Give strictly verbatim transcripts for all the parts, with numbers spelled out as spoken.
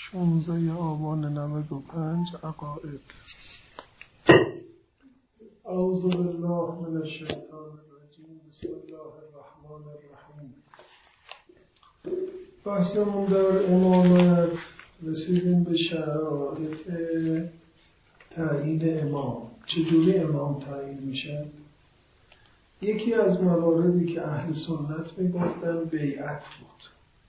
شانزده آبان نود و پنج عقائد. اعوذ بالله من الشیطان الرجیم. بسم الله الرحمن الرحیم. بحثمون در امامت رسیدیم به شرایط تعیین امام. چجوری امام تعیین میشه؟ یکی از مواردی که اهل سنت میگفتن بیعت بود.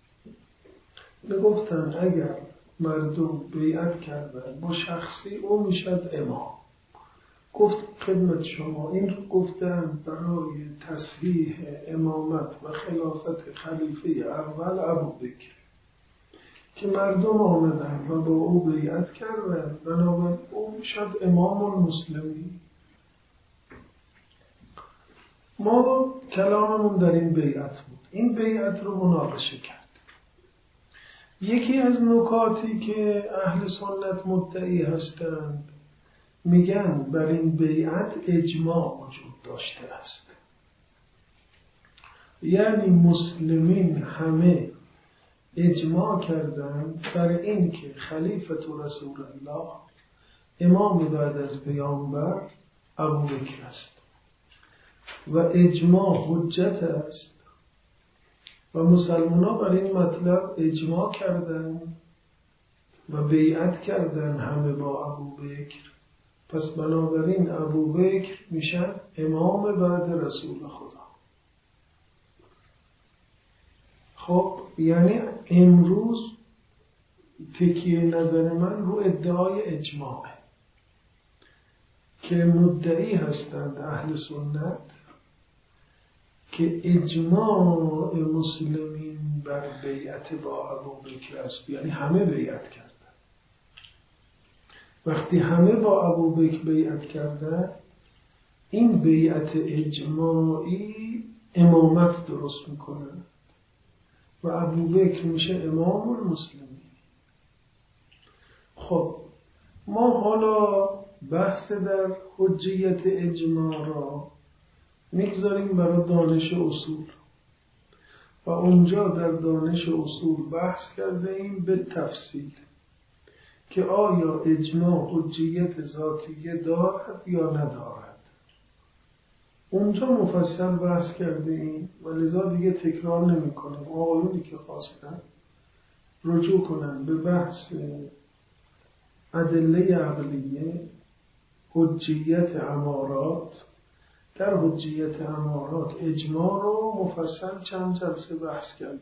میگفتن اگر مردم بیعت کردن با شخصی او میشد امام. گفت خدمت شما این رو گفتن برای تصحیح امامت و خلافت خلیفه اول ابوبکر که مردم آمدن و با او بیعت کردن، بنابراین او میشد امام المسلمین. ما کلاممون در این بیعت بود. این بیعت رو مناقشه کرد. یکی از نکاتی که اهل سنت مدعی هستند میگن بر این بیعت اجماع وجود داشته است، یعنی مسلمین همه اجماع کردند بر این که خلیفت رسول الله امام بعد از پیامبر ابوبکر است و اجماع حجت است و مسلمان‌ها بر این مطلب اجماع کردن و بیعت کردن همه با ابوبکر. پس بنابراین ابوبکر میشن امام بعد رسول خدا. خب یعنی امروز تکیه نظر من رو ادعای اجماعه که مدعی هستند اهل سنت که اجماع مسلمین بر بیعت با ابوبکر است، یعنی همه بیعت کردن. وقتی همه با ابوبکر بیعت کردن، این بیعت اجماعی امامت درست میکنه و ابوبکر میشه امام المسلمین. خب ما حالا بحث در حجیت اجماع را میگذاریم برای دانش اصول و اونجا در دانش اصول بحث کرده ایم به تفصیل که آیا اجماع حجیت ذاتیه دارد یا ندارد. اونجا مفصل بحث کرده ایم و لذا دیگه تکرار نمی کنیم. آقایونی که خواستن رجوع کنن به بحث ادله عقلیه، حجیت امارات. در حجیت امارات اجماع رو مفصل چند جلسه بحث کردیم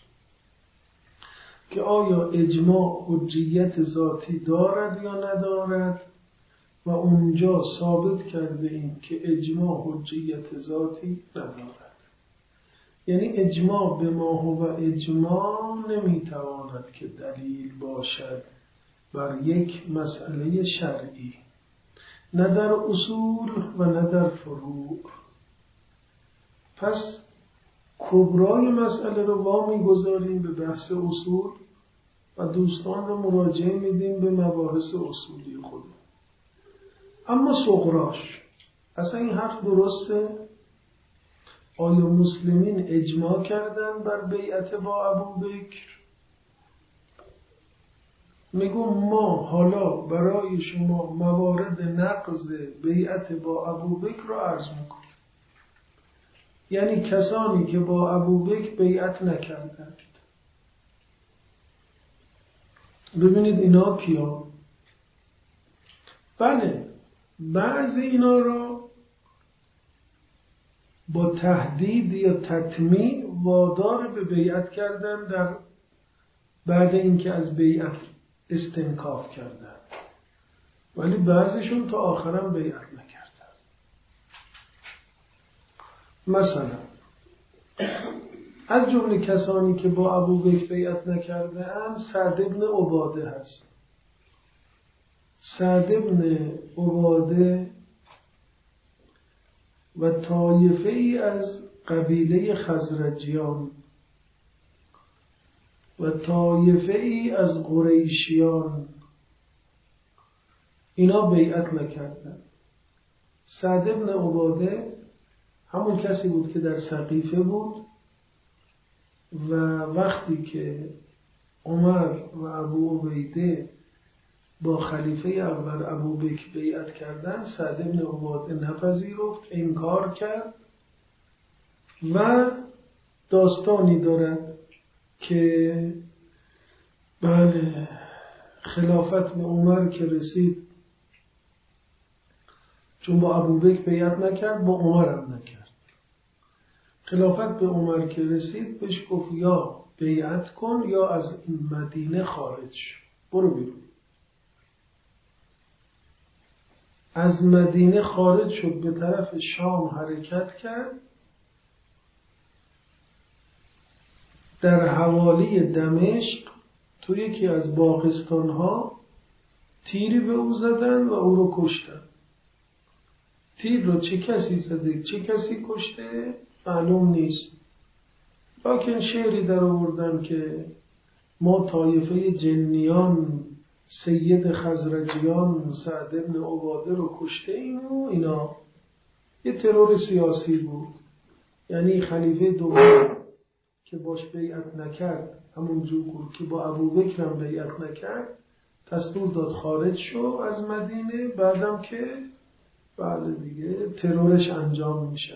که آیا اجماع حجیت ذاتی دارد یا ندارد و اونجا ثابت کرده ایم که اجماع حجیت ذاتی ندارد. یعنی اجماع به ما هو اجماع نمیتواند که دلیل باشد بر یک مسئله شرعی، نه در اصول و نه در فروع. پس کبرای مسئله رو وامی گذاریم به بحث اصول و دوستان رو مراجعه میدیم به مباحث اصولی خودم. اما صغراش اصلا این حرف درسته؟ آیا مسلمین اجماع کردن بر بیعت با ابوبکر؟ میگم ما حالا برای شما موارد نقض بیعت با ابوبکر رو عرض میکنیم. یعنی کسانی که با ابوبکر بیعت نکردند. ببینید اینا کیا؟ بله بعضی اینا را با تهدید یا تطمیع وادار به بیعت کردن در بعد اینکه از بیعت استنکاف کردن، ولی بعضیشون تا آخرم بیعت نکردن. مثلا از جمله کسانی که با ابوبکر بیعت نکرده اند سعد ابن عباده هست. سعد ابن عباده و طایفه ای از قبیله خزرجیان و طایفه ای از قریشیان اینا بیعت نکردن. سعد ابن عباده همون کسی بود که در سقیفه بود و وقتی که عمر و ابو عبیده با خلیفه اول ابوبکر بیعت کردن، سعد بن عباده نپذیرفت، انکار کرد و داستانی دارد که بله خلافت به عمر که رسید، چون با ابوبکر بیعت نکرد با عمر هم نکرد، خلافت به عمر که رسید بهش گفت یا بیعت کن یا از این مدینه خارج شو، برو بیرون. از مدینه خارج شد، به طرف شام حرکت کرد، در حوالی دمشق تو یکی از باغستان‌ها تیری به او زدن و او رو کشتن. تیر رو چه کسی زده چه کسی کشته معلوم نیست، لکن شعری در آوردن که ما طایفه جنیان سید خزرجیان سعد بن عباده رو کشته ایم و اینا. یه ترور سیاسی بود، یعنی خلیفه دوم که باش بیعت نکرد، همون جور که با ابوبکر هم بیعت نکرد، دستور داد خارج شو از مدینه، بعدم که بله دیگه ترورش انجام میشه.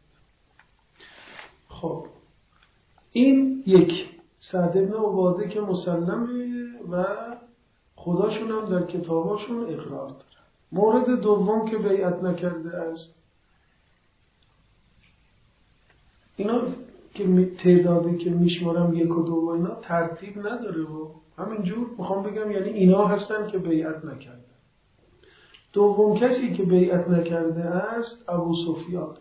خب این یک سعد بن عباده که مسلمه و خداشون هم در کتاباشون اقرار داره. مورد دوم که بیعت نکرده است، اینا که تعدادی که میشمارم یک و دو و اینا ترتیب نداره و همینجور میخوام بگم یعنی اینا هستن که بیعت نکرده. دوم کسی که بیعت نکرده است ابو سفیان.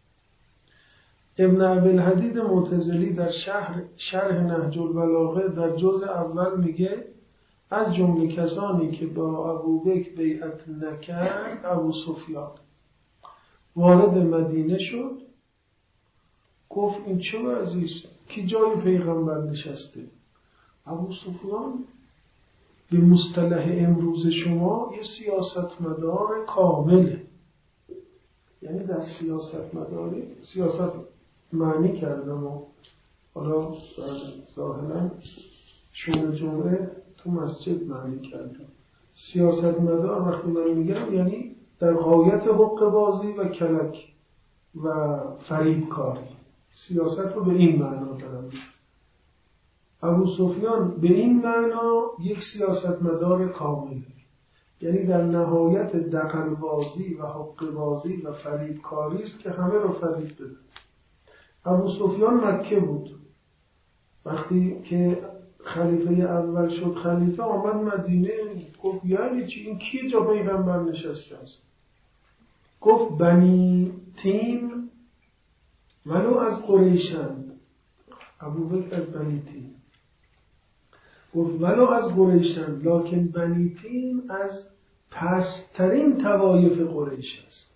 ابن ابی‌الحدید معتزلی در شرح شرح نهج البلاغه در جزء اول میگه از جمله کسانی که با ابوبکر بیعت نکرد ابو سفیان وارد مدینه شد، گفت این چه وضعیست؟ کی جای پیغمبر نشسته؟ ابو سفیان به مصطلح امروز شما یه سیاستمدار کامله، یعنی در سیاست مداری سیاست معنی کردم و حالا ظاهرا شون جمعه تو مسجد معنی کردم. سیاست مدار وقتی من میگم یعنی در غایت حق بازی و کلک و فریب کاری، سیاست رو به این معنا دارم. ابو سفیان به این معنا یک سیاستمدار کامل، یعنی در نهایت دغل بازی و حق بازی و فریب کاری است که همه رو فریب بده. ابو سفیان مکه بود، وقتی که خلیفه اول شد خلیفه آمد مدینه، گفت یعنی چی؟ این کی جا پیغمبر نشسته است؟ گفت بنی تیم ولو از قریشند. ابوبکر از بنی تیم گفت ولو از قریشند، لکن بنی تیم از پسترین طوایف قریش است.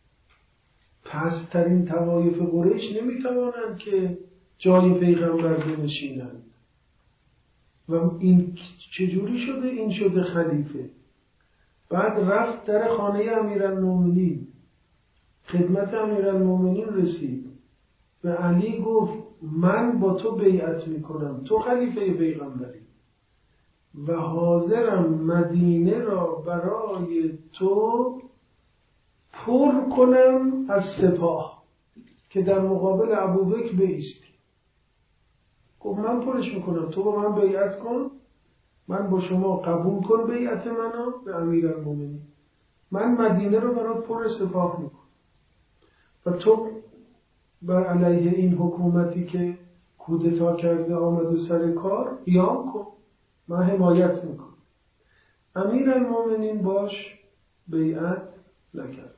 پسترین طوایف قریش نمیتوانند که جای پیغمبر بنشینند. و این چجوری شده؟ این شده خلیفه. بعد رفت در خانه امیرالمومنین، خدمت امیرالمومنین رسید، به علی گفت من با تو بیعت میکنم، تو خلیفه پیغمبری و حاضرم مدینه را برای تو پر کنم از سپاه که در مقابل ابوبکر بایستی. گفت من پرش میکنم، تو با من بیعت کن، من با شما قبول کن بیعت منو به امیرالمومنین، من مدینه رو برات پر سپاه میکنم و تو بر علیه این حکومتی که کودتا کرده آمده سر کار قیام کن، من حمایت میکنم. امیرالمومنین باش بیعت نکرد.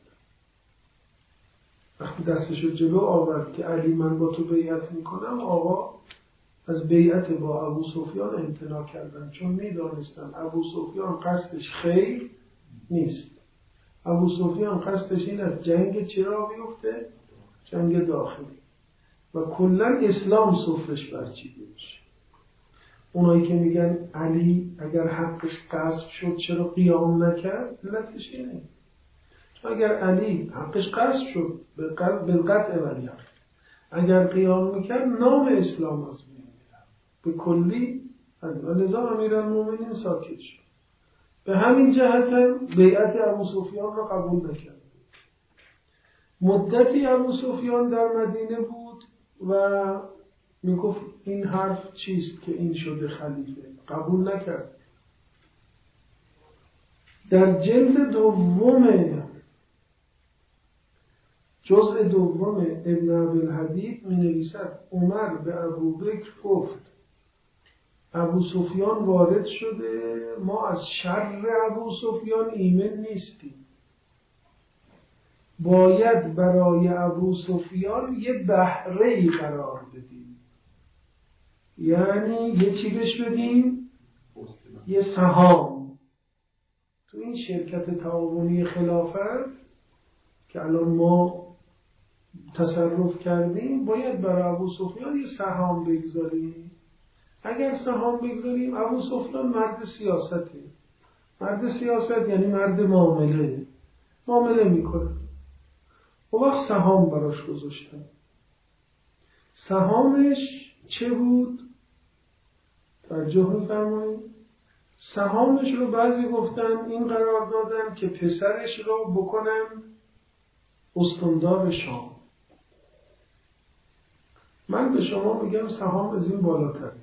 وقتی دستشو جلو آورد که علی من با تو بیعت میکنم، آقا از بیعت با ابو سفیان امتناع کردن، چون میدانستن ابو سفیان قصدش خیر نیست. ابو سفیان قصدش این از جنگ چرا بیفته؟ جنگ داخلی و کلا اسلام صفرش برچیده بشه. اونایی که میگن علی اگر حقش غصب شد چرا قیام نکرد، علتش اینه چون اگر علی حقش غصب شد بالقطع ولیعقل، اگر قیام میکرد نام اسلام از بین میرفت، به کلی از لذا امیرالمومنین ساکت شد. به همین جهت هم بیعت ابو سفیان را قبول نکرد. مدتی ابو سفیان در مدینه بود و میگفت این حرف چیست که این شده خلیفه، قبول نکرد. در جلد دوم جزء دوم ابن ابی‌الحدید می نویسد عمر به ابوبکر گفت ابو سفیان وارد شده، ما از شر ابو سفیان ایمن نیستیم، باید برای ابو سفیان یه بهره‌ای قرار بدیم. یعنی یه چی بهش بدیم؟ یه سهام. تو این شرکت تعاونی خلافت که الان ما تصرف کردیم باید برای ابو سفیان یه سهام بگذاریم. اگر سهام بگذاریم، ابو سفیان مرد سیاسته. مرد سیاست یعنی مرد معامله معامله میکنه. و وقت سهام براش گذاشتن. سهامش چه بود؟ توجه می‌فرمایید. سهامش رو بعضی گفتن این قرار دادن که پسرش رو بکنن استاندار شام. من به شما میگم سهام از این بالاتره.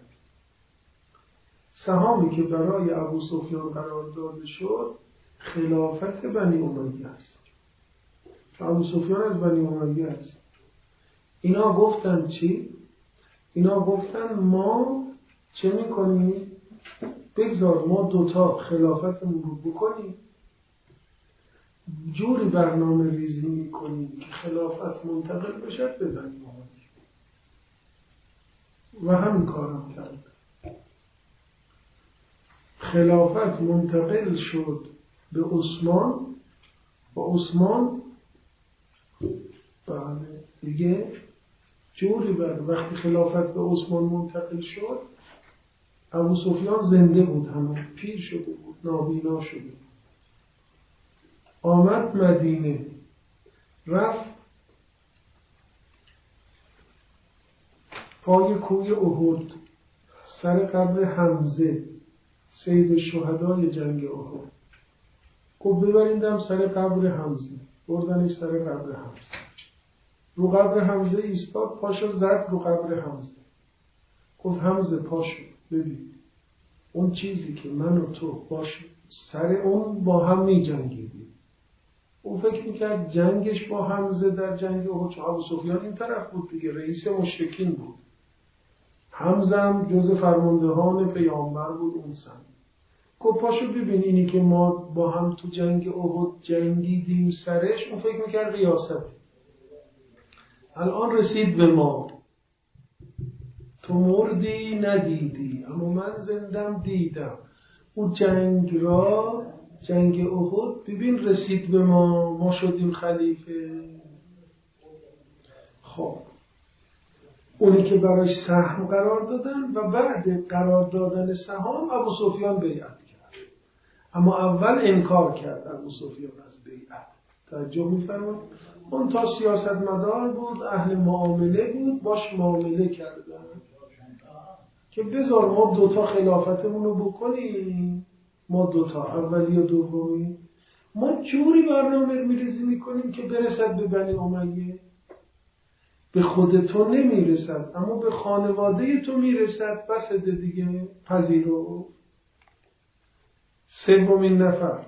سهامی که برای ابو سفیان قرار داده شد خلافت بنی امیه است. ابو سفیان از بنی امیه است. اینا گفتن چی؟ اینا گفتن ما چه میکنیم؟ بگذار ما دوتا خلافتمون رو بکنیم، جوری برنامه ریزی میکنیم که خلافت منتقل بشه به بنی امیه. و همین کارم کرد. خلافت منتقل شد به عثمان و عثمان بله دیگه جوری بر وقتی خلافت به عثمان منتقل شد ابو سفیان زنده بود، همون پیر شده بود، نابینا شده بود. آمد مدینه، رفت پای کوی احد سر قبر حمزه سید الشهدای جنگ احد. گفت ببریندم سر قبر حمزه. بردنش سر قبر حمزه. رو قبر حمزه ایستاد، پاشو زد رو قبر حمزه. گفت حمزه پاشو ببین اون چیزی که من و تو باش سر اون با هم می جنگیدیم. اون فکر میکرد جنگش با حمزه در جنگ احد، چون ابو سفیان این طرف بود دیگه، رئیس مشرکین بود. حمزه هم جز فرماندهان پیامبر بود اون سن. گفت پاشو ببین اینی که ما با هم تو جنگ احد جنگیدیم سرش، اون فکر میکرد ریاسته. الان رسید به ما، تو مردی ندیدی اما من زندم دیدم. اون جنگ را جنگ احد ببین رسید به ما، ما شدیم خلیفه. خب اونی که براش سهم قرار دادن و بعد قرار دادن سهام ابو سفیان بیعت کرد، اما اول انکار کرد ابو سفیان از بیعت. توجه می‌فرمایید؟ اون تا سیاست مدار بود، اهل معامله بود، باش معامله کردن که بذار ما دوتا خلافتمون رو بکنیم. ما دوتا اولی و دومی ما جوری برنامه میریزی میکنیم که برسد به بنی امیه. به خود تو نمیرسد اما به خانواده تو میرسد. بس دیگه پذیرو. سومین نفر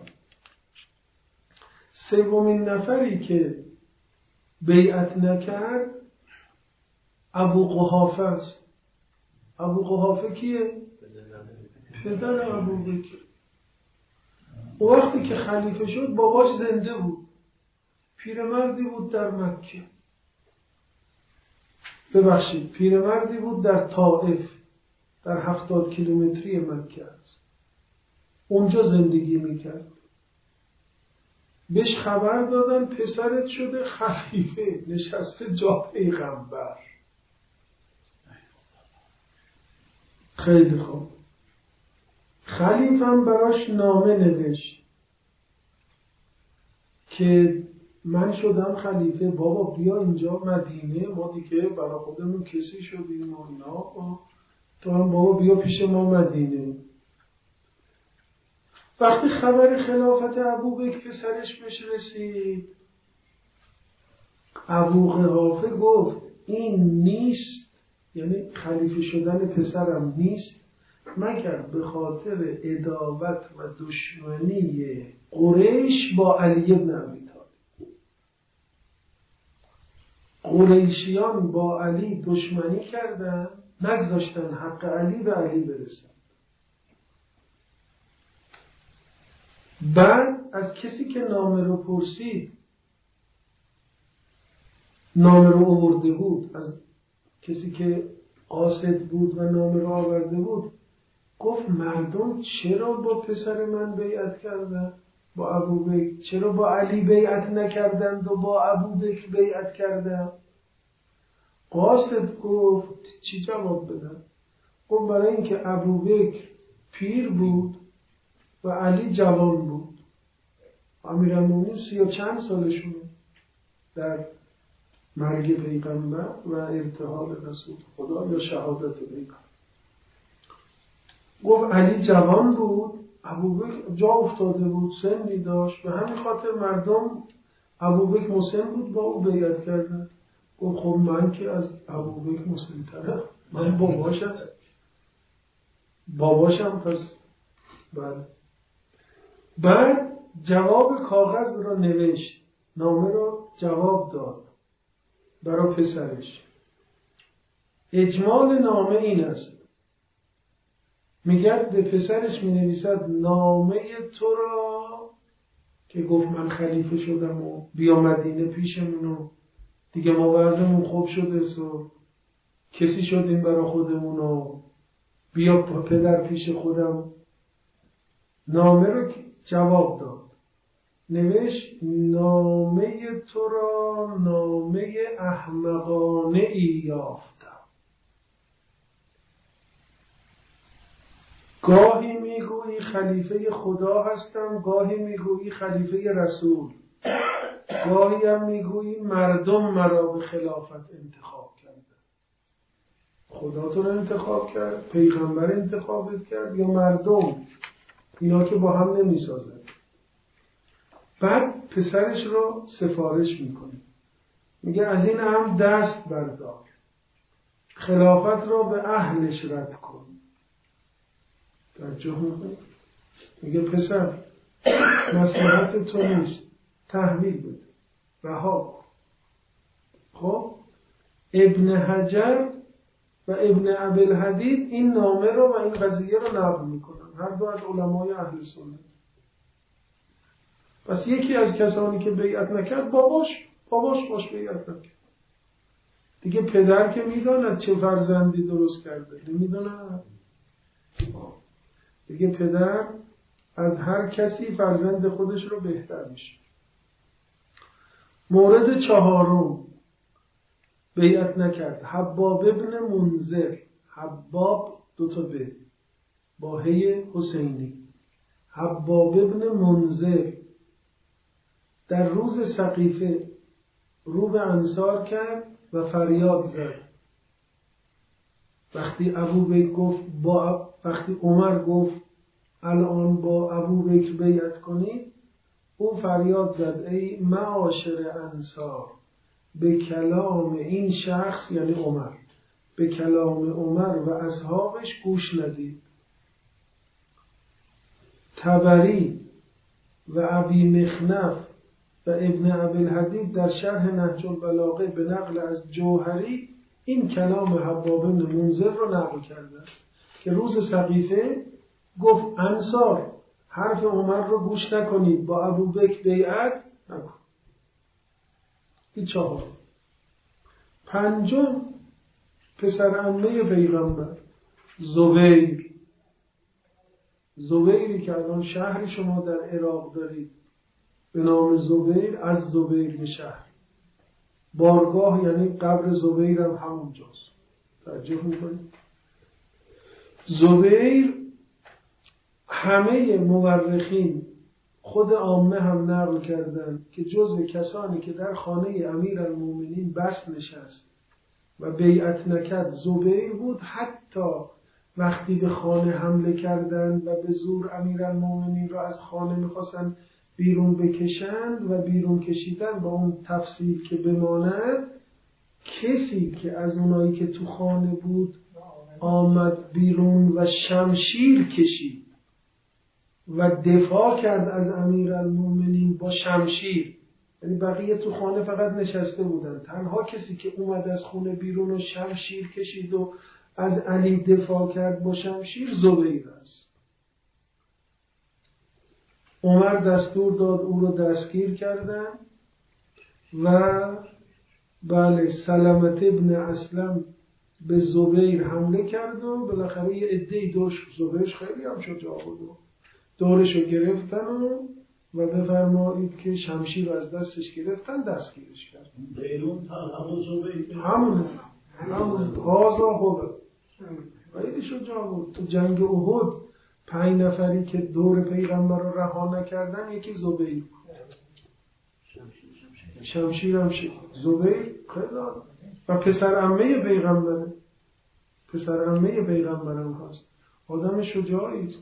سومین نفری که بیعت نکرد ابو قحافه است. ابو قحافه کیه؟ پدر ابو بکر. و وقتی که خلیفه شد باباش زنده بود، پیرمردی بود در مکه، ببخشید پیرمردی بود در طائف، در هفتاد کیلومتری مکه است. اونجا زندگی میکرد. بهش خبر دادن پسرت شده خلیفه، نشسته جا پیغمبر. خیلی خوب. خلیفه هم براش نامه نوشت که من شدم خلیفه، بابا بیا اینجا مدینه، ما دیگه برای خودمون کسی شدیم و اینا. تو هم بابا بیا پیش ما مدینه. وقتی خبر خلافت ابوبکر پسرش بهش رسید، ابو قحافه گفت این نیست، یعنی خلیفه شدن پسرم نیست مگر به خاطر عداوت و دشمنی قریش با علی بن ابی طالب. قریشیان با علی دشمنی کردن، نگذاشتن حق علی به علی برسن. بعد از کسی که نامه رو پرسید، نامه رو آورده بود، از کسی که قاصد بود و نامه رو آورده بود، گفت مردم چرا با پسر من بیعت کردن؟ با ابوبکر چرا با علی بیعت نکردند و با ابوبکر بیعت کردند؟ قاصد گفت چی جواب بدن؟ گفت برای اینکه ابوبکر پیر بود و علی جوان بود. امیرالمومنین سی و چند سالشونه در مرگ پیغمبر و ارتحال رسول خدا یا شهادت پیغمبر. گفت علی جوان بود، ابوبکر جا افتاده بود، سنی داشت، به همین خاطر مردم ابوبکر مسن بود با او بیعت کردن. گفت خب من که از ابوبکر مسن ترم، من باباشم باباشم پس بله. بعد جواب کاغذ را نوشت، نامه را جواب داد برای پسرش. اجمال نامه این است، میگه به پسرش می نویسد نامه تو را که گفت من خلیفه شدم و بیا مدینه پیشمونو دیگه ما وضعمون خوب شده، سو کسی شدیم برا خودمونو، بیا پدر پیش خودم. نامه رو جواب داد، نوشت نامه تو را نامه احمقانه ای یافتم. گاهی میگویی خلیفه خدا هستم، گاهی میگویی خلیفه رسول، گاهی هم میگویی مردم مرا به خلافت انتخاب کردن. خدا تو رو انتخاب کرد، پیغمبر انتخابت کرد یا مردم؟ اینا که با هم نمیسازن. بعد پسرش رو سفارش میکنه، میگه از این هم دست بردار، خلافت را به اهلش رد کن. توجه میکنه، میگه پسر مصلحت تو نیست، تحویل بده، رها. خب ابن حجر و ابن ابوالحدید این نامه رو و این قضیه رو نقل میکنن، هر دو از علمای اهل سنت. پس یکی از کسانی که بیعت نکرد باباش باباش باش بیعت نکرد دیگه. پدر که میداند چه فرزندی درست کرده، نمیداند دیگه. پدر از هر کسی فرزند خودش رو بهتر میشه. مورد چهارم بیعت نکرد حباب ابن منذر. حباب دوتا به با هی حسینی. حباب ابن منذر در روز سقیفه رو به انصار کرد و فریاد زد. وقتی ابوبکر گفت با وقتی عمر گفت الان با ابوبکر بیعت کنید، او فریاد زد ای معاشر انصار، به کلام این شخص یعنی عمر، به کلام عمر و اصحابش گوش ندید. طبری و ابی مخنف و ابن ابوالحدید در شرح نهج البلاغه به نقل از جوهری این کلام حباب بن منذر رو نقل کرده که روز سقیفه گفت انصار حرف عمر رو گوش نکنید، با ابوبکر بیعت نکن. این چهار. پنجم پسر عمه پیغمبر زبیر. زبیری که الان شهری شما در عراق دارید به نام زبیر، از زبیر شهر. بارگاه یعنی قبر زبیر هم همونجاست. توجه میکنید؟ زبیر همه مورخین خود عامه هم نقل کردند که جزو کسانی که در خانه امیرالمومنین بس نشست و بیعت نکرد زبیر بود. حتی وقتی به خانه حمله کردند و به زور امیرالمومنین را از خانه میخواستن بیرون بکشند و بیرون کشیدن با اون تفصیل که بماند، کسی که از اونایی که تو خانه بود آمد بیرون و شمشیر کشید و دفاع کرد از امیرالمومنین با شمشیر، یعنی بقیه تو خانه فقط نشسته بودن، تنها کسی که اومد از خونه بیرون و شمشیر کشید و از علی دفاع کرد با شمشیر زبیر است. عمر دستور داد او رو دستگیر کردن و بله سلمت ابن اسلم به زبیر حمله کرد و بالاخره یه عده‌ای دورش، زبیر خیلی هم شجاع بود، دورش رو گرفتن و و بفرمایید که شمشیر رو از دستش گرفتن دستگیرش کردن. بیرون تا همون زبیر همونه همون غازا خوبه خیلی شجاع بود. تو جنگ احد پنج نفری که دور پیغمبر رو رها نکردن یکی زبیر شمشیر هم شد. زبیر خیلی و پسر عمه پیغمبره، پسر عمه پیغمبرم هست، آدم شجاعی.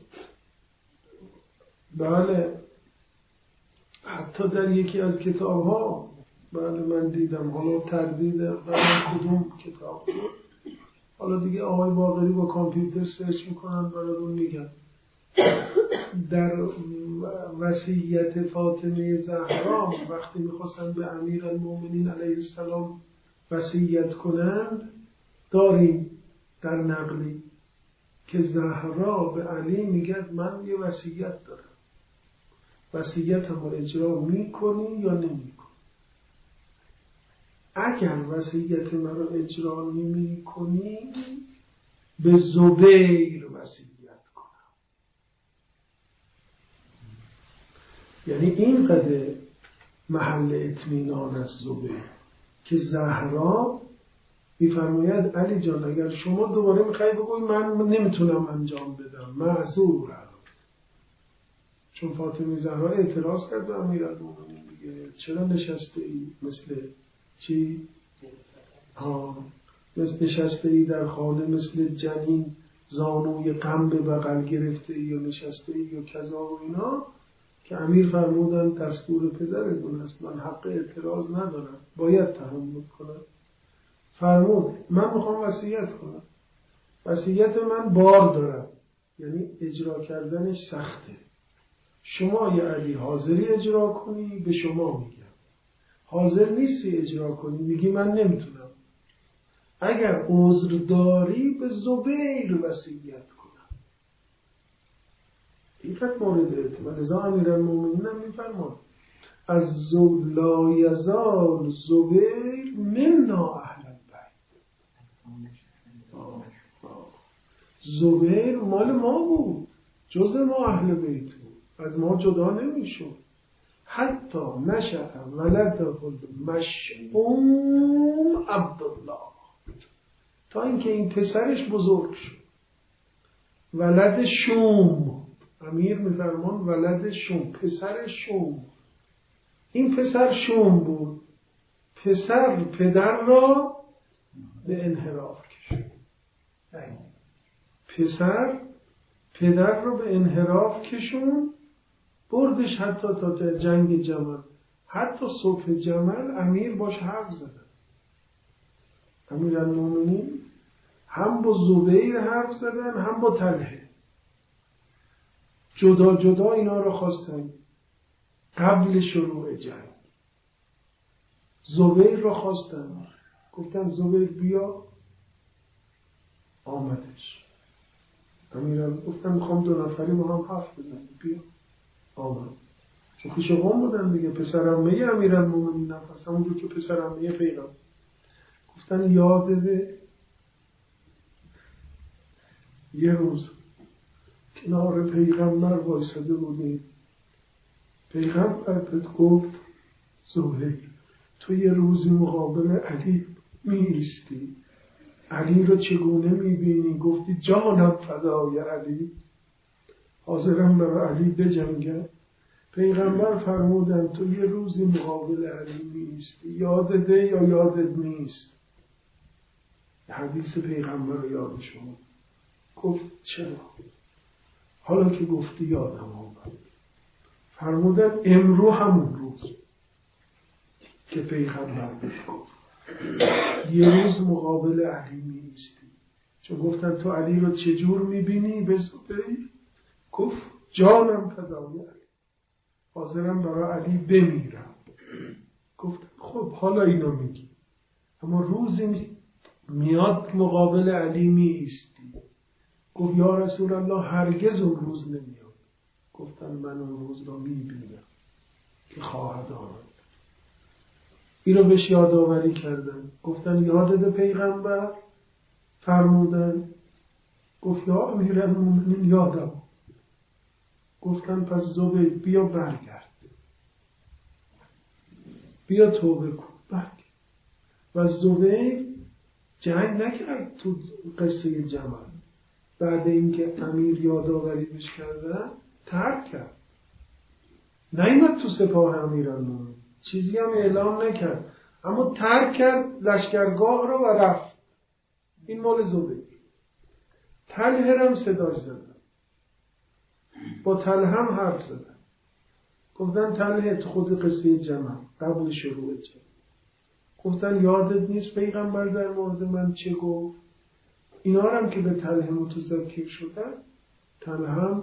بله حتی در یکی از کتاب ها بله من دیدم، حالا تردید در کدوم کتاب بود، حالا دیگه آقای باقری با کامپیوتر سرچ میکنن براتون میگن، در وصیت فاطمه زهرا وقتی میخواستن به امیرالمومنین علیه السلام وصیت کنند داریم در نقلی که زهرا به علی میگه من یه وصیت دارم، وصیتم رو اجرا میکنی یا نمیکنی؟ اگر وصیت من رو اجرا نمیکنی به زبیر وصیت کنم. یعنی اینقدر محل اطمینان از زبیر که زهرا میفرماید علی جان اگر شما دوباره میخوای بگوی من نمیتونم انجام بدم معذورم، چون فاطمه زهرا اعتراض کرد به امیرالمومنین دیگه چرا نشسته ای مثل چی؟ ها مثل نشسته ای در خانه مثل جنین زانوی غم به بغل گرفته ای یا نشسته ای یا کذا و اینا، که امیر فرمودن دستور پدرتون است من حق اعتراض ندارم باید تحمل کنم. فرمود من میخوام وصیت کنم، وصیت من بار دارم یعنی اجرا کردنش سخته، شما یا علی حاضری اجرا کنی به شما میگم، حاضر نیستی اجرا کنی میگی من نمیتونم، اگر عذر داری به زبیر وصیت کنم. این فقط مورد اعتماد ازا امیرالمومنین هم میفرماد از زو لا یزال زبیر منا اهل البیت، زبیر مال ما بود، جز ما اهل بیت بود، از ما جدا نمیشد. حتی نشأ ولده مشؤوم عبدالله، تا اینکه این پسرش بزرگ شد، ولد شوم، امیر میفرمان ولد شوم، پسر شوم. این پسر شوم بود، پسر پدر را به انحراف کشید، پسر پدر رو به انحراف کشون، بردش حتی تا جنگ جمل، حتی صبح جمل امیر باش حرف زدن، امیرالمومنین هم با زبیر حرف زدن هم با طلحه، جدا جدا اینا رو خواستن قبل شروع جنگ. زبیر رو خواستن، گفتن زبیر بیا، آمدش. امیرالمومنین گفتن میخوام دو نفری با هم حرف بزنیم، بیا، آمد. چون خوش قوم بودن دیگه، پسر عمه امیرالمومنین هم هست، همونجور که پسر عمه پیغمبر. گفتن یاده یه روز کنار پیغمبر وایساده بودیم، پیغمبر بهت گفت زهیر تو یه روزی مقابل علی می ایستی، علی رو چگونه می بینی؟ گفتی جانم فدای علی، حاضرم برای علی بجنگم. پیغمبر فرمودن تو یه روزی مقابل علی می ایستی، یادته یا یادت نیست؟ حدیث پیغمبر رو یاد شما. گفت چرا؟ حالا که گفتی یادم آمد. فرمودن امرو همون روز که پیغمبر بهش گفت یه روز مقابل علی می ایستی. چون گفتن تو علی رو چجور می بینی؟ به زبیر گفت جانم فدای علی، حاضرم برای علی بمیرم. گفت خب حالا اینو میگی، اما روزی میاد مقابل علی می ایستی. گفت یا رسول الله هرگز اون روز نمیاد. گفتن من اون روز رو می بینم که خواهد آمد. اینو بهش یادآوری کردن. گفتن یادت پیغمبر؟ فرمودن گفت یا امیرالمومنین یادم. گفتن پس زبیر بیا برگرد، بیا توبه کن برگرد. و زبیر جنگ نکرد تو قصه جمل. بعد اینکه امیر یادآوری بهش کردن ترک کرد، نیامد تو سپاه امیرالمومنین، چیزی هم اعلام نکرد، اما ترک کرد لشکرگاه رو و رفت. این مال زبیر. طلحه هم صداش زدن، با طلحه هم حرف زدن. گفتن طلحه تو خود قصه جمع قبل شروع جمع گفتن یادت نیست پیغمبر در مورد من چه گفت؟ اینا هم که به طلحه متذکر شدن، طلحه هم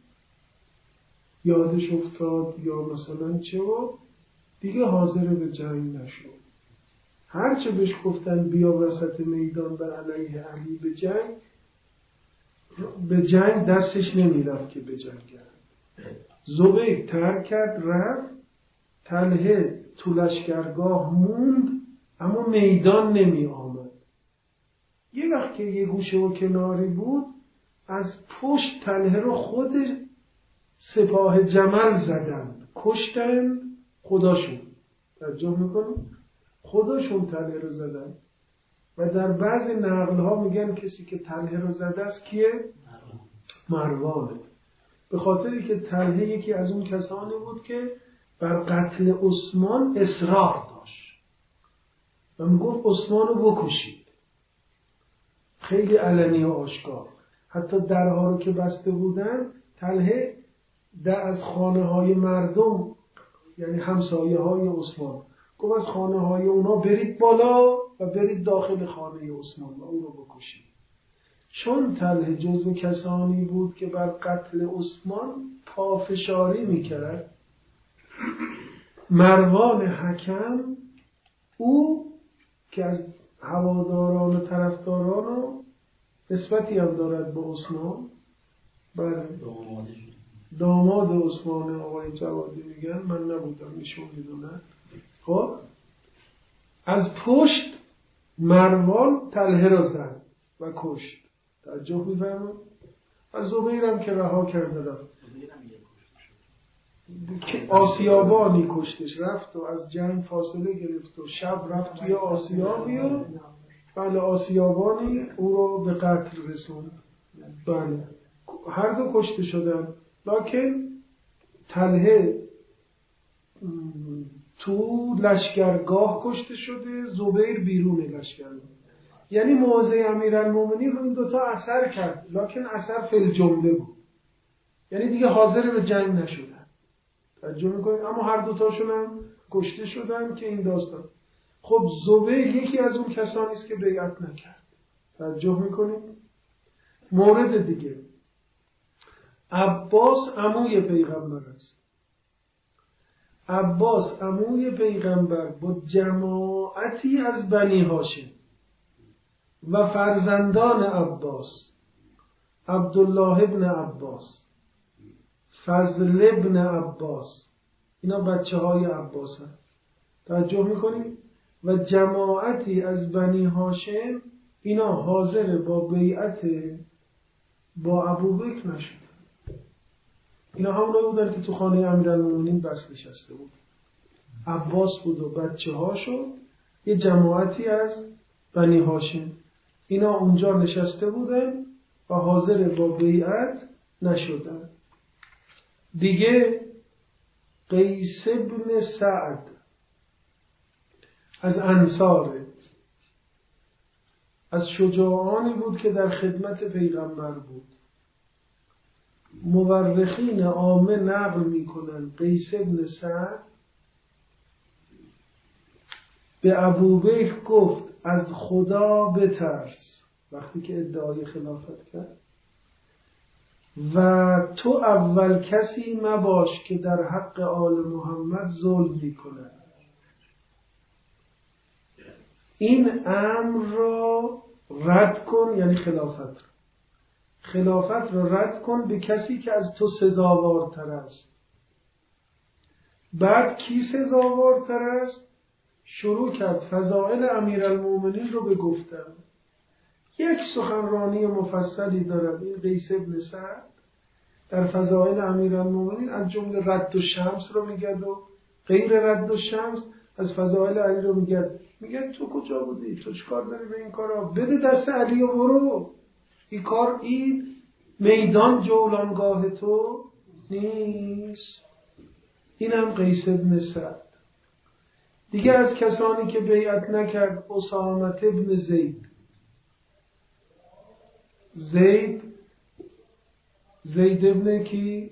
یادش افتاد یا مثلا چه و دیگه حاضر به جنگ نشد. هرچه بهش گفتن بیا وسط میدان بر علیه علی به جنگ، به جنگ دستش نمی رفت که به جنگ کرد. زبیر ترک کرد رفت. طلحه تو لشکرگاه موند اما میدان نمی آمد. یه وقت که یه گوشه و کناری بود، از پشت طلحه رو خود سپاه جمل زدن، کشتن خداشون. توجه میکنم خداشون طلحه رو زدن. و در بعضی نقل ها میگن کسی که طلحه رو زده است کیه؟ مروانه. به خاطری که طلحه یکی از اون کسانی بود که بر قتل عثمان اصرار داشت و میگفت عثمان رو بکشید، خیلی علنی و آشکار. حتی درها رو که بسته بودن، طلحه در از خانه های مردم، یعنی همسایه های عثمان، گفت از خانه های اونا برید بالا و برید داخل خانه عثمان و اون رو بکشید. چون طلحه جزو کسانی بود که بر قتل عثمان پافشاری میکرد، مروان حکم او که از هواداران و طرفداران و نسبتی هم دارد به عثمان، بله داماد عثمان آقای جوادی میگن، من نبودم ایشون میدونن. خب از پشت مروان طلحه را زد و کشت. توجه می‌فرمایید؟ از زبیر هم که رها کرده رفت، که آسیابانی کشتش، رفت و از جنگ فاصله گرفت و شب رفت توی آسیابی و بله آسیابانی او رو به قتل رسوند. بله هر دو کشته شدن، لکن طلحه تو لشکرگاه کشته شده، زبیر بیرون لشکرگاه. یعنی موضع امیرالمومنین رو این دوتا اثر کرد، لکن اثر فی الجمله بود، یعنی دیگه حاضر به جنگ نشدن. توجه میکنید؟ اما هر دوتاشون هم کشته شدن که این داستان. خب زبیر یکی از اون کسانی است که بیعت نکرد. توجه میکنید؟ مورد دیگه، عباس عموی پیغمبر است. عباس عموی پیغمبر با جماعتی از بنی هاشم و فرزندان عباس، عبدالله ابن عباس، فضل ابن عباس، اینا بچه های عباس هست. توجه میکنید؟ و جماعتی از بنی هاشم اینا حاضر با بیعت با ابوبکر نشدن. اینا همونا بودن که تو خانه امیرالمومنین بس نشسته بود. عباس بود و بچه هاشو، یه جماعتی از بنی هاشم، اینا اونجا نشسته بودن و حاضر با بیعت نشدن. دیگه قیس ابن سعد از انصار، از شجاعانی بود که در خدمت پیغمبر بود. مورخین عامه نقل میکنند قیس بن سعد به ابوبکر گفت از خدا بترس وقتی که ادعای خلافت کرد و تو اول کسی مباش که در حق آل محمد ظلم میکنه. این امر را رد کن، یعنی خلافت را خلافت را رد کن به کسی که از تو سزاوارتر است. بعد کی سزاوارتر است؟ شروع کرد فضائل امیرالمومنین رو به گفتن. یک سخنرانی مفصلی دارد این قیس بن سعد در فضائل امیرالمومنین، از جمله رد الشمس رو میگه و غیر رد الشمس از فضائل علی رو میگه. میگه تو کجا بودی؟ تو چیکار داری به این کارا؟ بده دست علی و برو. این کار این میدان جولانگاه تو نیست. اینم قیس بن سعد. دیگه از کسانی که بیعت نکرد اسامه بن زید. زید زید ابن کی؟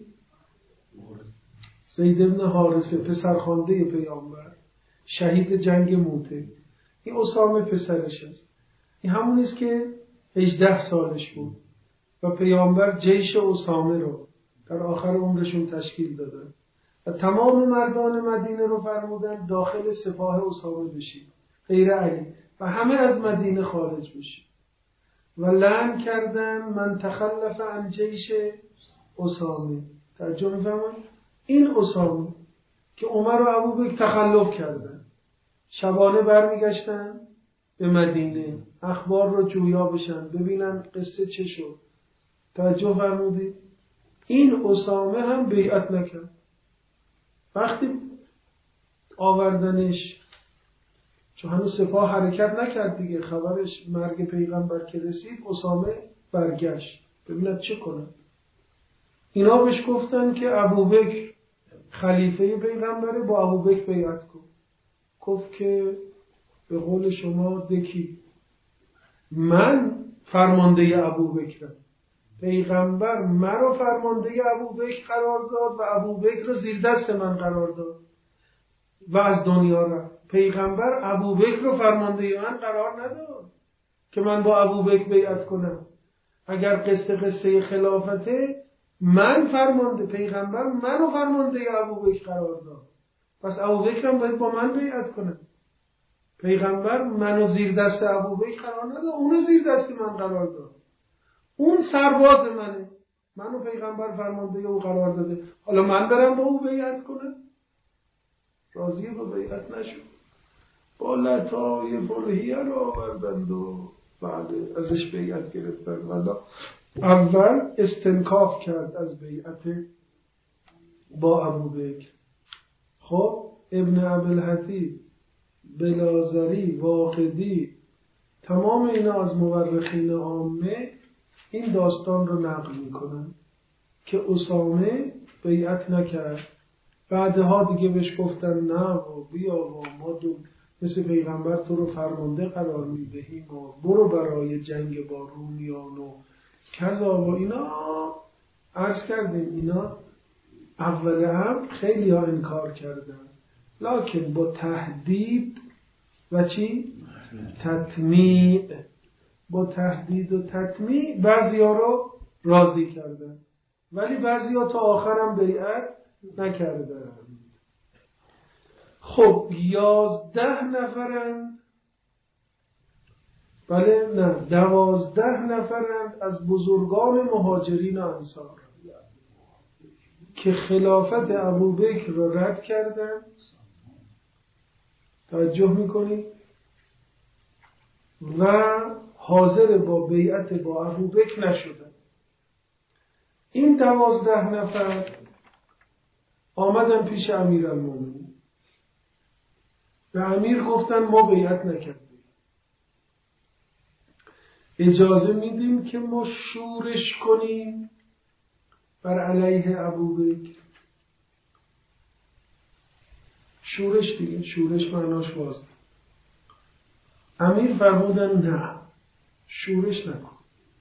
زید ابن حارثه، پسرخوانده پیامبر، شهید جنگ موته. این اسامه پسرش است. این همونیست که هجده سالش بود و پیامبر جیش اسامه رو در آخر عمرشون تشکیل دادن و تمام مردان مدینه رو فرمودن داخل سپاه اسامه بشید غیر علی و همه از مدینه خارج بشید و لعن کردن من تخلف عن جیش اسامه. ترجمه می‌فهمن؟ این اسامه که عمر و ابوبکر تخلف کردن شبانه برمیگشتن به مدینه اخبار رو جویا بشن ببینن قصه چه شد. توجه فرمودید؟ این اسامه هم بیعت نکرد. وقتی آوردنش، چون هنوز سپاه حرکت نکرد دیگه، خبرش مرگ پیغمبر که رسید اسامه برگشت ببیند چه کنه. اینا بهش گفتن که ابوبکر خلیفه پیغمبره، با ابوبکر بیعت کن. گفت که به قول شما دکی من فرمانده ابوبکرم، پیغمبر مرا فرمانده ابوبکر قرار داد و ابوبکر رو زیر دست من قرار داد و از دنیا رفت. پیغمبر ابوبکر رو فرمانده من قرار نداد که من با ابوبکر بیعت کنم. اگر قصه قصه خلافته، من فرمانده، پیغمبر منو فرمانده ابوبکر قرار داد، پس ابوبکر هم باید با من بیعت کنه. پیغمبر منو زیر دست ابوبکر قرار نداد، اونو زیر دست من قرار داد. اون سرباز منه، منو پیغمبر فرمانده او قرار داده، حالا من برم با او بیعت کنم؟ راضیه با بیعت نشد. با لطای برهیه رو آوردند و بعد ازش بیعت گرفتن. والا اول استنکاف کرد از بیعت با ابوبکر. خب ابن ابوالحتیب، بلازری، واقدی، تمام اینا از مورخین عامه این داستان رو نقل میکنن که اسامه بیعت نکرد. بعدها دیگه بهش گفتن نه و بیا و ما دو مثل پیغمبر تو رو فرمانده قرار میدهیم و برو برای جنگ با رومیان و کذا و اینا. عرض کردیم اینا اول هم خیلی ها انکار کردن، لکن با تهدید و چی؟ تطمیع. با تهدید و تطمیع بعضی ها رو راضی کردن، ولی بعضی ها تا آخرم بیعت نکردن. خب یازده نفرند، بله نه دوازده نفرند از بزرگان مهاجرین و انصار که خلافت ابوبکر را رد کردند. توجه میکنی؟ و حاضر با بیعت با ابوبکر نشدند. این دوازده نفر آمدن پیش امیرالمومنین و امیر گفتن ما بیعت نکردیم، اجازه میدیم که ما شورش کنیم بر علیه ابوبکر. شورش دیگه، شورش معناش واضحه. امیر فرمودن نه، شورش نکن.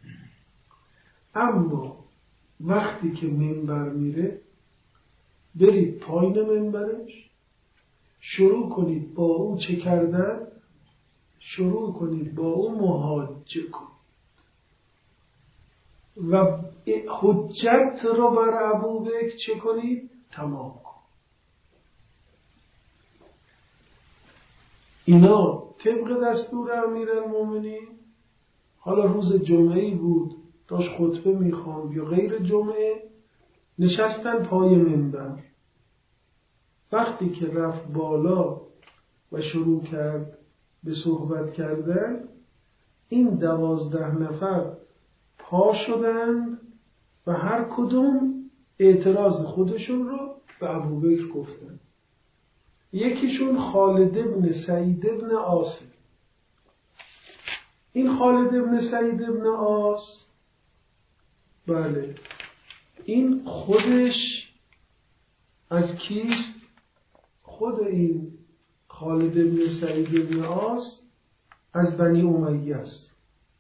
اما وقتی که منبر میره برید پایین منبرش، شروع کنید با او چه کردن؟ شروع کنید با او محاجه کنید و حجت رو بر ابوبکر چه کنید؟ تمام کنید. اینا طبق دستور امیرالمومنین، حالا روز جمعه‌ای بود داشت خطبه میخواند یا غیر جمعه، نشستن پای منبر. وقتی که رفت بالا و شروع کرد به صحبت کردن، این دوازده نفر پا شدند و هر کدوم اعتراض خودشون رو به ابوبکر گفتن. یکیشون خالد ابن سعید ابن عاص. این خالد ابن سعید ابن عاص، بله، این خودش از کیست؟ خود این خالد ابن سعید ابن عاص از بنی امیه است.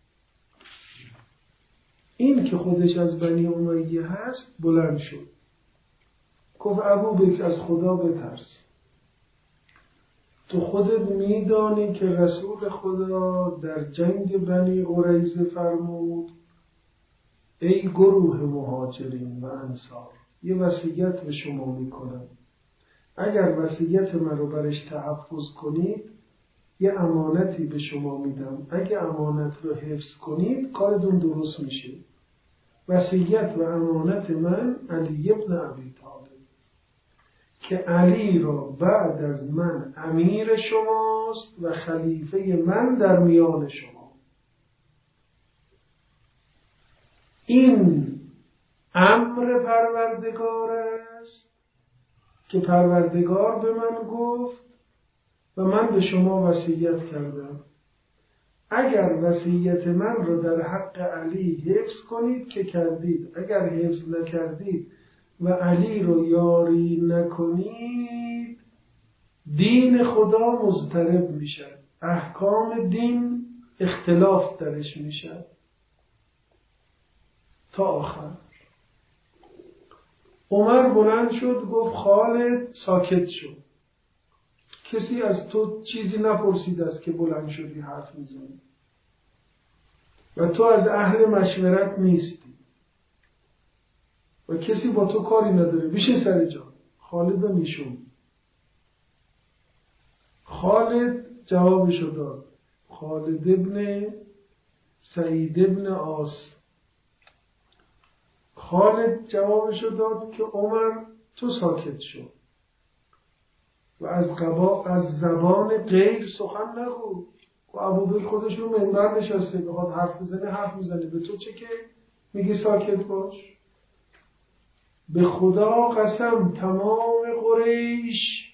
این که خودش از بنی امیه هست بلند شد، گفت ابوبکر از خدا بترس. تو خودت میدانی که رسول خدا در جنگ بنی قریظه فرمود ای گروه مهاجرین و انصار، یه وصیت به شما میکنم، اگر وصیت من رو برش تحفظ کنید یه امانتی به شما میدم، اگه امانت رو حفظ کنید کارتون درست میشه. وصیت و امانت من علی ابن ابی طالب که علی را بعد از من امیر شماست و خلیفه من در میان شما. این امر پروردگار است که پروردگار به من گفت و من به شما وصیت کردم. اگر وصیت من را در حق علی حفظ کنید که کردید، اگر حفظ نکردید و علی رو یاری نکنید دین خدا مضطرب میشه، احکام دین اختلاف درش میشه تا آخر. عمر بلند شد گفت خالد ساکت شد، کسی از تو چیزی نپرسید است که بلند شدی حرف میزنی و تو از اهل مشورت نیستی و کسی با تو کاری نداره، بشین سر جا. خالد رو نیشون. خالد جوابشو داد، خالد ابن سعید ابن عاص. خالد جوابشو داد که عمر تو ساکت شو و از قبا از زبان غیر سخن نگو. و ابوبکر خودش رو منبر نشسته بخواد حرف بزنه حرف میزنه، به تو چه که میگی ساکت باش؟ به خدا قسم تمام قریش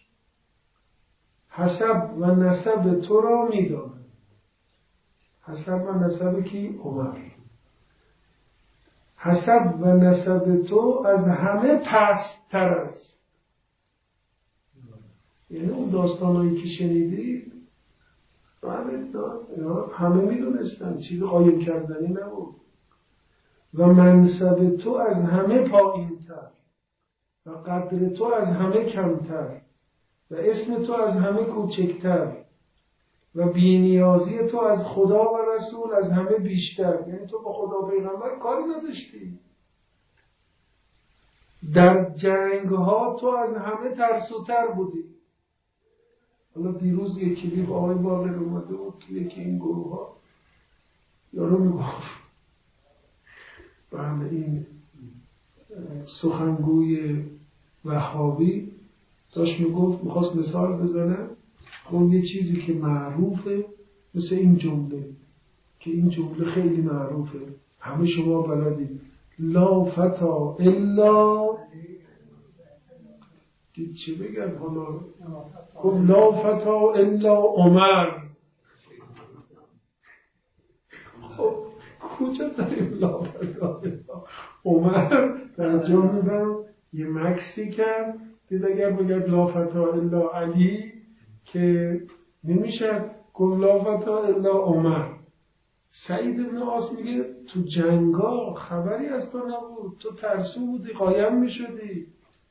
حسب و نسب تو را میدانند. حسب و نسب کی؟ عمر. حسب و نسب تو از همه پست‌تر است. یعنی اون داستانهایی که شنیدید همه میدونستن، چیز قایم کردنی نبود. و منصب تو از همه پایین‌تر و قدر تو از همه کمتر و اسم تو از همه کوچکتر و بی‌نیازی تو از خدا و رسول از همه بیشتر. یعنی تو با خدا و پیغمبر کاری نداشتی. در جنگ ها تو از همه ترسوتر بودی. حالا دیروز یک کلیپ آقای باقر اومده بود که یکی این گروه ها یارو میگفت بله این سخنگوی وهابی داشت میگفت، میخواست مثال بزنه، اون یه چیزی که معروفه مثل این جمله که این جمله خیلی معروفه همه شما بلدید، لا فتا الا دید چه بگن حالا، گفت لا فتا الا عمر. خب کجا داریم لا فتا الا عمر؟ در جا میبرم یه مکسی کرد، دید اگر بگرد لا فتا الا علی که نمیشه، گفت لا فتا الا عمر. سعید بن عاص میگه تو جنگا خبری از تو نبود، تو ترسو بودی، قایم میشدی.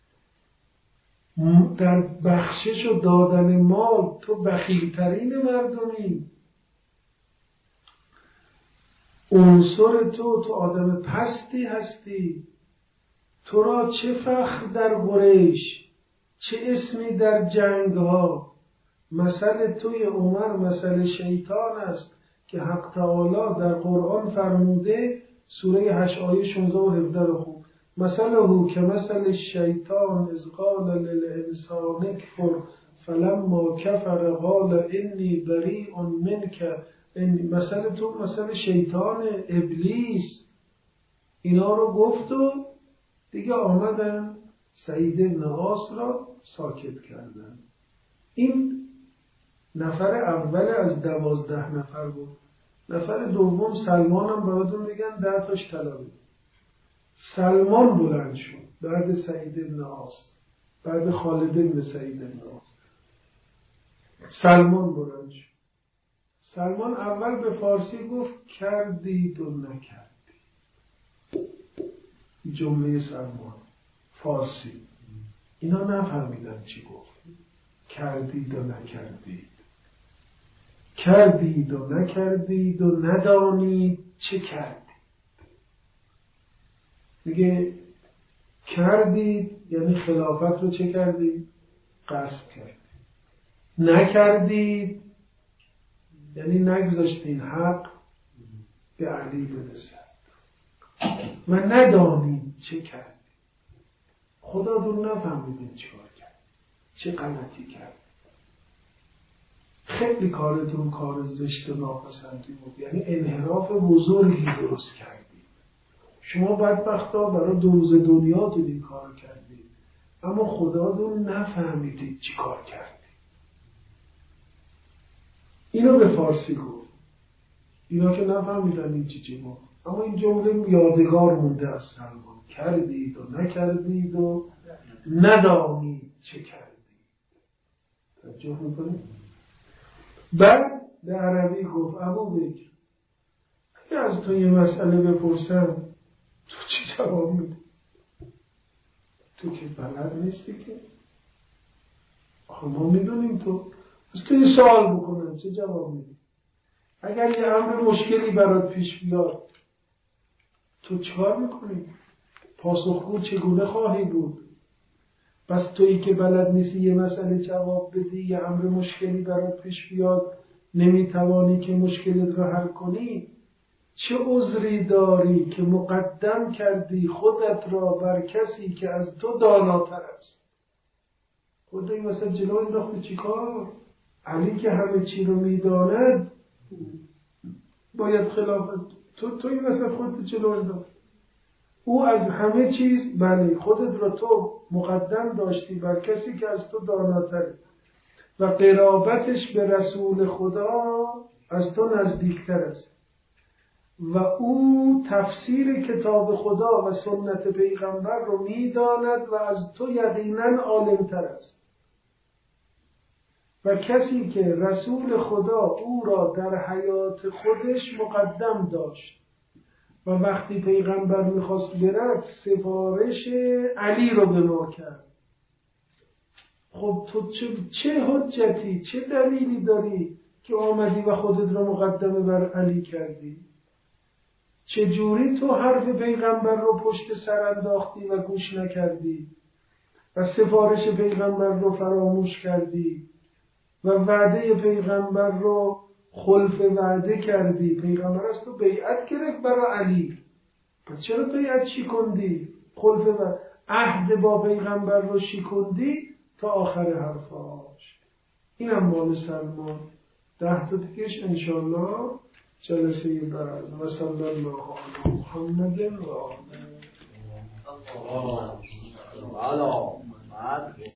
در بخشش و دادن مال تو بخیلترین مردمی. عنصر تو تو آدم پستی هستی. تو را چه فخر در قریش، چه اسمی در جنگ ها. مثل توی عمر مثل شیطان است که حق تعالی در قرآن فرموده. سوره هشت آیه شانزده و هفده رو خوب. مثله که مثل شیطان از قال للانسان اکفر فلما کفر قال انی بریء منک. مثل تو مثل شیطان، ابلیس. اینا رو گفت و دیگه آمدن سعید بن عاص را ساکت کردن. این نفر اول از دوازده نفر بود. نفر دوم سلمان هم براتون بگن ده تاش طلبه. سلمان بلند شد بعد سعید بن عاص، بعد خالد بن سعید بن عاص. سلمان بلند شد. سلمان اول به فارسی گفت کردید و نکردید. جمله سلمان فارسی اینا نفهمیدن چی گفت. کردید و نکردید، کردید و نکردید و ندانید چه کردید. میگه کردید یعنی خلافت رو چه کردید؟ غصب کردید. نکردید یعنی نگذاشتین حق به علی برسد. و ندانید چه کردید. خداتون نفهمیدین چه کار کرد، چه غلطی کرد. خیلی کارتون کار زشت و ناپسندی بود، یعنی انحراف بزرگی درست کردید. شما بدبختا برای دو روز دنیاتون این کار کردید، اما خداتون نفهمیدید چی کار کردید. اینو به فارسی گفت. اینا که نفهمیدن این چی چی گفت، اما این جمله یادگار مونده از سلمان. کردید و نکردید و ندانید چه کردید. توجه میکنید؟ بعد به عربی گفت ابو بکر اگه از تو یه مسئله بپرسم تو چی جواب میدی؟ تو که بلد نیستی که. آخه ما میدونیم تو. از تو یه سوال بکنن چه جواب میدی؟ اگر یه امر مشکلی برات پیش بیاد تو چیکار میکنی؟ پاسخگو چگونه خواهی بود؟ پس تویی که بلد نیستی یه مسئله جواب بدی، یه امر مشکلی برات پیش بیاد نمیتوانی که مشکلت رو حل کنی، چه عذری داری که مقدم کردی خودت را بر کسی که از تو داناتر است؟ خودت مثلا جلو انداختی چیکار؟ علی که همه چی رو میداند باید خلافت. تو توی مثلا خودت جلو انداختی. او از همه چیز بله خودت را تو مقدم داشتی بر کسی که از تو داناتره و قرابتش به رسول خدا از تو نزدیکتر است و او تفسیر کتاب خدا و سنت پیغمبر رو میداند و از تو یقینا عالمتر است. و کسی که رسول خدا او را در حیات خودش مقدم داشت و وقتی پیغمبر میخواست برد سفارش علی رو به ما کرد. خب تو چه, چه حجتی، چه دلیلی داری که آمدی و خودت رو مقدمه بر علی کردی؟ چجوری تو حرف پیغمبر رو پشت سر انداختی و گوش نکردی و سفارش پیغمبر رو فراموش کردی و وعده پیغمبر رو خلف وعده کردی؟ پیغمبر از تو بیعت گرفت برای علی، پس چرا بیعت شکندی؟ خلف و عهد با پیغمبر رو شکندی تا آخر حرفاش. اینم مال سلمان. ده تا دیگهش انشالله جلسه بعد. و صلی الله علی محمد و آله.